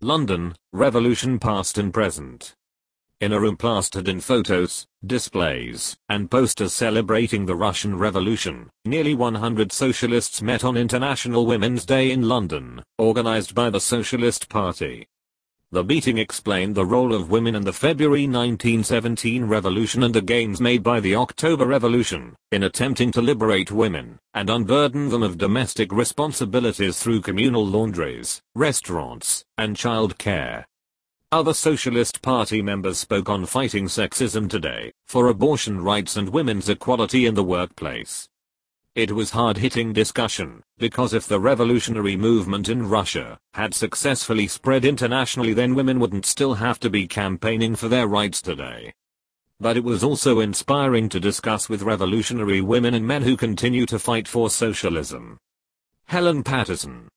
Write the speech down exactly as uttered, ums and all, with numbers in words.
London, Revolution Past and Present. In a room plastered in photos, displays, and posters celebrating the Russian Revolution, nearly one hundred socialists met on International Women's Day in London, organized by the Socialist Party. The meeting explained the role of women in the February nineteen seventeen revolution and the gains made by the October Revolution, in attempting to liberate women, and unburden them of domestic responsibilities through communal laundries, restaurants, and child care. Other Socialist Party members spoke on fighting sexism today, for abortion rights and women's equality in the workplace. It was hard-hitting discussion, because if the revolutionary movement in Russia had successfully spread internationally, then women wouldn't still have to be campaigning for their rights today. But it was also inspiring to discuss with revolutionary women and men who continue to fight for socialism. Helen Patterson,